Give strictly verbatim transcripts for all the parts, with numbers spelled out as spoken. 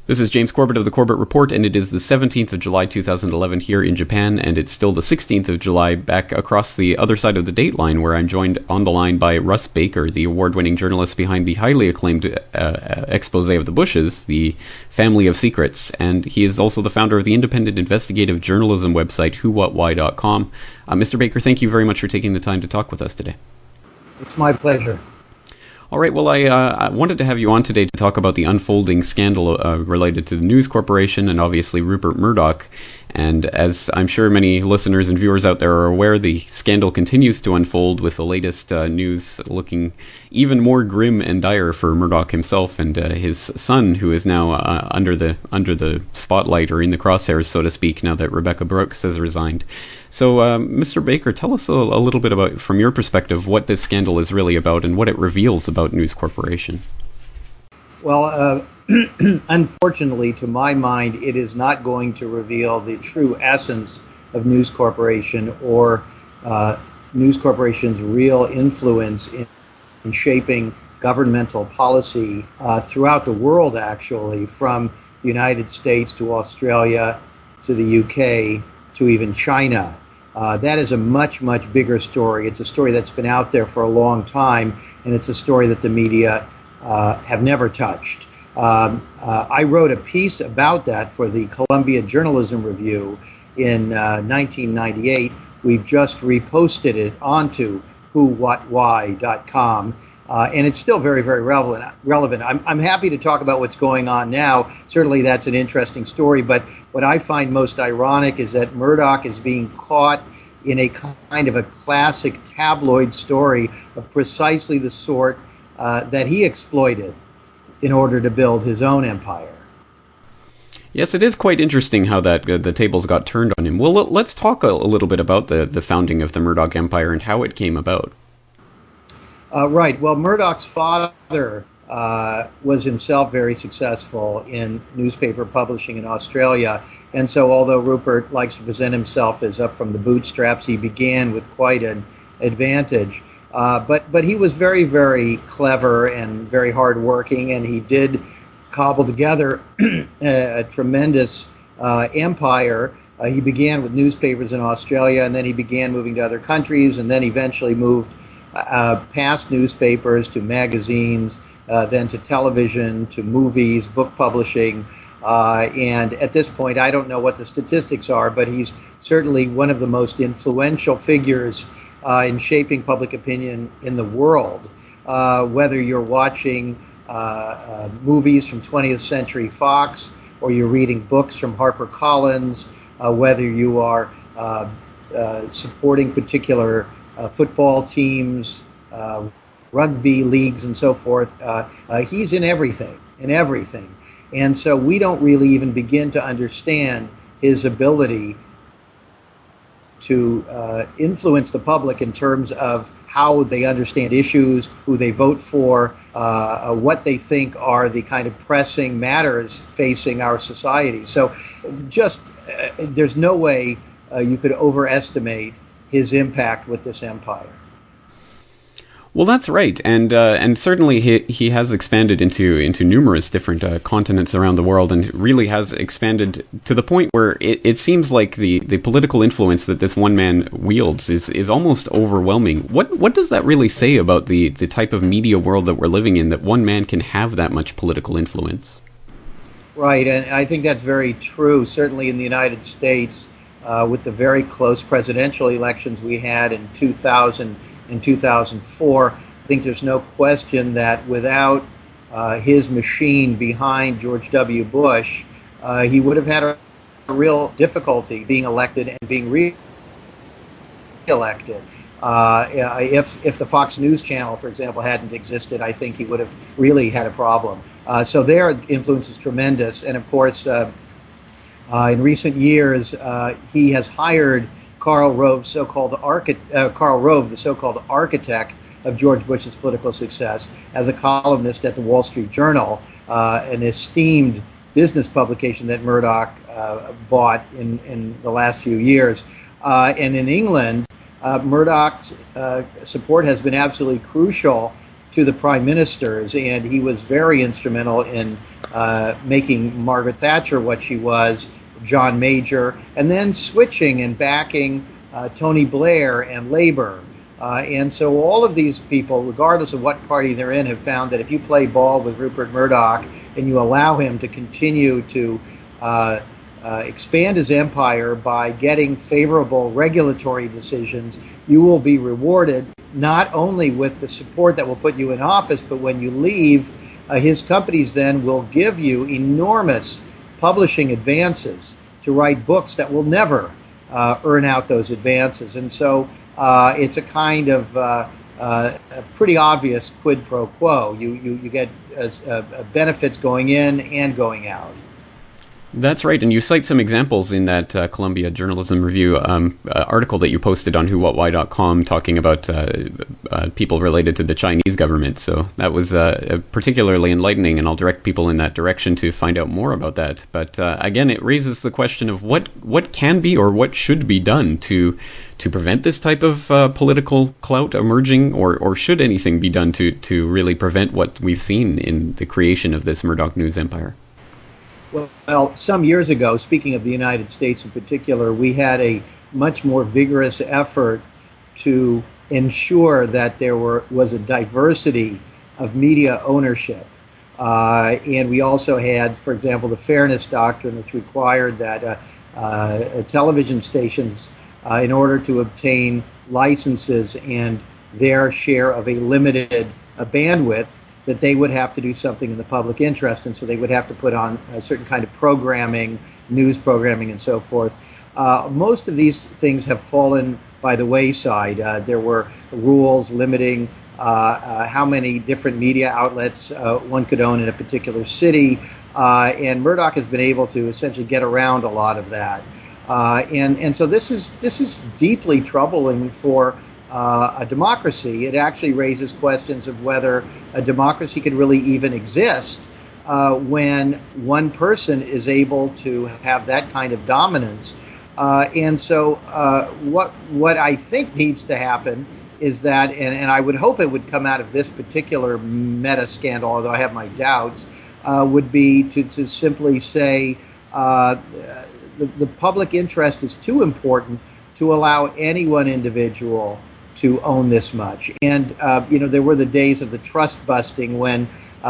This is James Corbett of the Corbett Report, and it is the seventeenth of July two thousand eleven here in Japan, and it's still the sixteenth of July back across the other side of the date line, where I'm joined on the line by Russ Baker, the award-winning journalist behind the highly acclaimed uh, expose of the Bushes, The Family of Secrets, and he is also the founder of the independent investigative journalism website who what why dot com. Uh, Mister Baker, thank you very much for taking the time to talk with us today. It's my pleasure. All right, well, I, uh, I wanted to have you on today to talk about the unfolding scandal uh, related to the News Corporation and obviously Rupert Murdoch. And as I'm sure many listeners and viewers out there are aware, the scandal continues to unfold, with the latest uh, news looking even more grim and dire for Murdoch himself and uh, his son, who is now uh, under the under the spotlight, or in the crosshairs, so to speak, now that Rebekah Brooks has resigned. So, uh, Mister Baker, tell us a, a little bit about, from your perspective, what this scandal is really about and what it reveals about News Corporation. Well, uh, unfortunately, to my mind, it is not going to reveal the true essence of News Corporation or uh, News Corporation's real influence in, in shaping governmental policy uh, throughout the world, actually, from the United States to Australia to the U K to even China. Uh, that is a much, much bigger story. It's a story that's been out there for a long time, and it's a story that the media uh, have never touched. Um, uh, I wrote a piece about that for the Columbia Journalism Review in uh, nineteen ninety-eight. We've just reposted it onto who what why dot com, uh, and it's still very, very relevant. relevant. I'm, I'm happy to talk about what's going on now. Certainly that's an interesting story, but what I find most ironic is that Murdoch is being caught in a kind of a classic tabloid story of precisely the sort uh, that he exploited in order to build his own empire. Yes, it is quite interesting how that uh, the tables got turned on him. Well, let's talk a, a little bit about the, the founding of the Murdoch Empire and how it came about. Uh, right. Well, Murdoch's father uh, was himself very successful in newspaper publishing in Australia. And so although Rupert likes to present himself as up from the bootstraps, he began with quite an advantage. Uh, but but he was very, very clever and very hardworking, and he did cobble together a, a tremendous uh, empire. Uh, he began with newspapers in Australia, and then he began moving to other countries, and then eventually moved uh, past newspapers to magazines, uh, then to television, to movies, book publishing. Uh, and at this point, I don't know what the statistics are, but he's certainly one of the most influential figures Uh, in shaping public opinion in the world, uh, whether you're watching uh, uh, movies from twentieth century Fox or you're reading books from HarperCollins, uh, whether you are uh, uh, supporting particular uh, football teams, uh, rugby leagues, and so forth. Uh, uh, he's in everything, in everything. And so we don't really even begin to understand his ability to uh, influence the public in terms of how they understand issues, who they vote for, uh, what they think are the kind of pressing matters facing our society. So just uh, there's no way uh, you could overestimate his impact with this empire. Well, that's right, and uh, and certainly he he has expanded into into numerous different uh, continents around the world, and really has expanded to the point where it, it seems like the, the political influence that this one man wields is, is almost overwhelming. What what does that really say about the, the type of media world that we're living in, that one man can have that much political influence? Right, and I think that's very true. Certainly in the United States, uh, with the very close presidential elections we had in two thousand. In two thousand four, I think there's no question that without uh, his machine behind George W. Bush, uh, he would have had a, a real difficulty being elected and being re-elected. Uh, if if the Fox News Channel, for example, hadn't existed, I think he would have really had a problem. Uh, so their influence is tremendous, and of course, uh, uh, in recent years, uh, he has hired Karl Rove, so-called archi- uh, Karl Rove, the so-called architect of George Bush's political success, as a columnist at the Wall Street Journal, uh, an esteemed business publication that Murdoch uh, bought in, in the last few years. Uh, and in England, uh, Murdoch's uh, support has been absolutely crucial to the prime ministers, and he was very instrumental in uh, making Margaret Thatcher what she was, John Major, and then switching and backing uh, Tony Blair and Labour. Uh, and so all of these people, regardless of what party they're in, have found that if you play ball with Rupert Murdoch and you allow him to continue to uh, uh, expand his empire by getting favorable regulatory decisions, you will be rewarded not only with the support that will put you in office, but when you leave, uh, his companies then will give you enormous publishing advances to write books that will never uh, earn out those advances. And so uh, it's a kind of uh, uh, a pretty obvious quid pro quo. You, you, you get uh, uh, benefits going in and going out. That's right, and you cite some examples in that uh, Columbia Journalism Review um, uh, article that you posted on who what why dot com talking about uh, uh, people related to the Chinese government. So that was uh, particularly enlightening, and I'll direct people in that direction to find out more about that. But uh, again, it raises the question of what what can be or what should be done to to prevent this type of uh, political clout emerging, or or should anything be done to to really prevent what we've seen in the creation of this Murdoch news empire? Well, some years ago, speaking of the United States in particular, we had a much more vigorous effort to ensure that there were was a diversity of media ownership. Uh, and we also had, for example, the Fairness Doctrine, which required that uh, uh, television stations, uh, in order to obtain licenses and their share of a limited uh, bandwidth, that they would have to do something in the public interest, and so they would have to put on a certain kind of programming, news programming, and so forth. Uh, most of these things have fallen by the wayside. Uh, there were rules limiting uh, uh, how many different media outlets uh, one could own in a particular city, uh, and Murdoch has been able to essentially get around a lot of that. Uh, and and so this is this is deeply troubling for Uh, a democracy. It actually raises questions of whether a democracy can really even exist uh, when one person is able to have that kind of dominance. Uh, and so uh, what what I think needs to happen is that, and, and I would hope it would come out of this particular meta scandal, although I have my doubts, uh, would be to, to simply say uh, the, the public interest is too important to allow any one individual to own this much. And, uh, you know, there were the days of the trust busting when uh,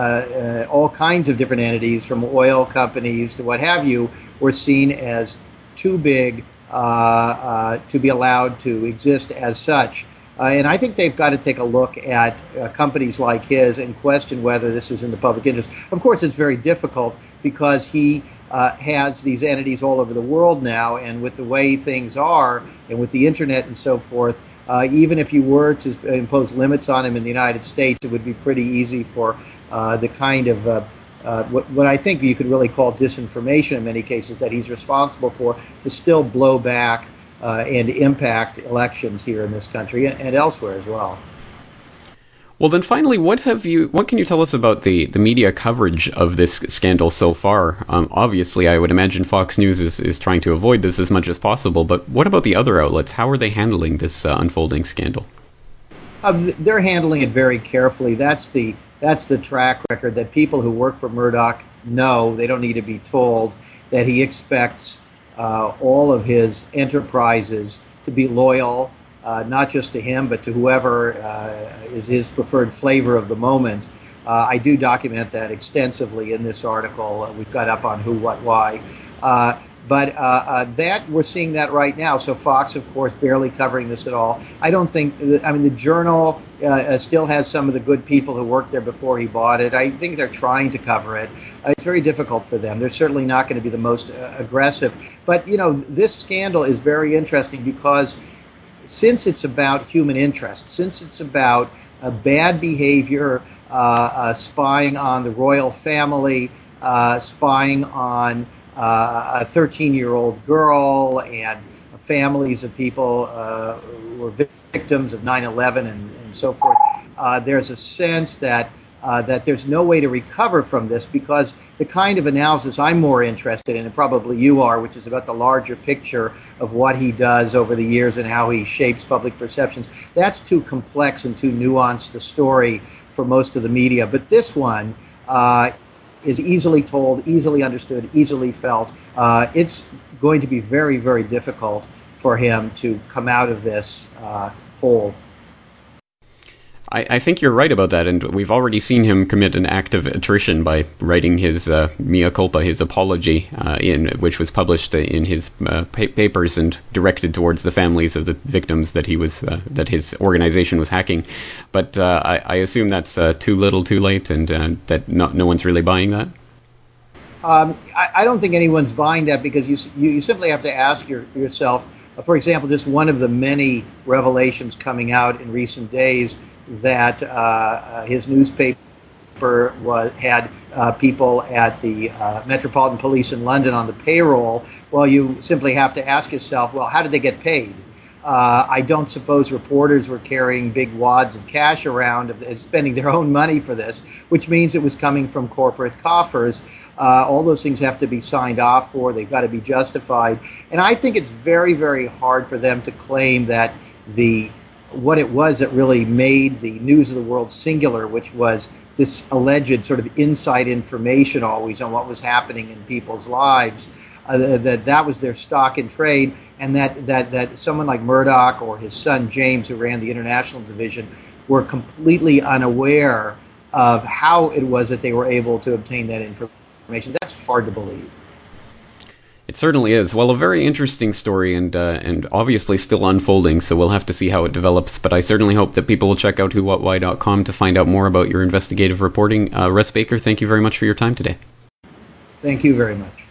uh, all kinds of different entities, from oil companies to what have you, were seen as too big uh, uh, to be allowed to exist as such. Uh, and I think they've got to take a look at uh, companies like his and question whether this is in the public interest. Of course, it's very difficult because he uh, has these entities all over the world now, and with the way things are, and with the internet and so forth, Uh, even if you were to impose limits on him in the United States, it would be pretty easy for uh, the kind of uh, uh, what, what I think you could really call disinformation in many cases that he's responsible for to still blow back uh, and impact elections here in this country and, and elsewhere as well. Well, then finally, what have you? What can you tell us about the, the media coverage of this scandal so far? Um, obviously, I would imagine Fox News is, is trying to avoid this as much as possible, but what about the other outlets? How are they handling this uh, unfolding scandal? Um, they're handling it very carefully. That's the that's the track record that people who work for Murdoch know. They don't need to be told that he expects uh, all of his enterprises to be loyal, Uh, not just to him, but to whoever uh, is his preferred flavor of the moment. Uh, I do document that extensively in this article. Uh, we've got up on Who, What, Why. Uh, but uh, uh, that we're seeing that right now. So Fox, of course, barely covering this at all. I don't think, I mean, the Journal uh, still has some of the good people who worked there before he bought it. I think they're trying to cover it. Uh, it's very difficult for them. They're certainly not going to be the most uh, aggressive. But, you know, this scandal is very interesting because since it's about human interest, since it's about uh, bad behavior, uh, uh, spying on the royal family, uh, spying on uh, a thirteen-year-old girl, and families of people uh, who were victims of nine eleven and, and so forth, uh, there's a sense that uh, that there's no way to recover from this, because the kind of analysis I'm more interested in, and probably you are, which is about the larger picture of what he does over the years and how he shapes public perceptions, that's too complex and too nuanced a story for most of the media. But this one uh, is easily told, easily understood, easily felt. Uh, it's going to be very, very difficult for him to come out of this uh, hole. I, I think you're right about that, and we've already seen him commit an act of attrition by writing his uh, mea culpa, his apology, uh, in which was published in his uh, pa- papers and directed towards the families of the victims that he was uh, that his organization was hacking. But uh, I, I assume that's uh, too little, too late, and uh, that no, no one's really buying that. Um, I, I don't think anyone's buying that, because you you, you simply have to ask your, yourself. For example, just one of the many revelations coming out in recent days, that uh, his newspaper was, had uh, people at the uh, Metropolitan Police in London on the payroll. Well, you simply have to ask yourself, well, how did they get paid? Uh, I don't suppose reporters were carrying big wads of cash around and spending their own money for this, which means it was coming from corporate coffers. Uh, all those things have to be signed off for. They've got to be justified. And I think it's very, very hard for them to claim that the what it was that really made the News of the World singular, which was this alleged sort of inside information always on what was happening in people's lives, uh, that that was their stock in trade, and that, that, that someone like Murdoch or his son James, who ran the international division, were completely unaware of how it was that they were able to obtain that information. That's hard to believe. It certainly is. Well, a very interesting story, and uh, and obviously still unfolding, so we'll have to see how it develops. But I certainly hope that people will check out who what why dot com to find out more about your investigative reporting. Uh, Russ Baker, thank you very much for your time today. Thank you very much.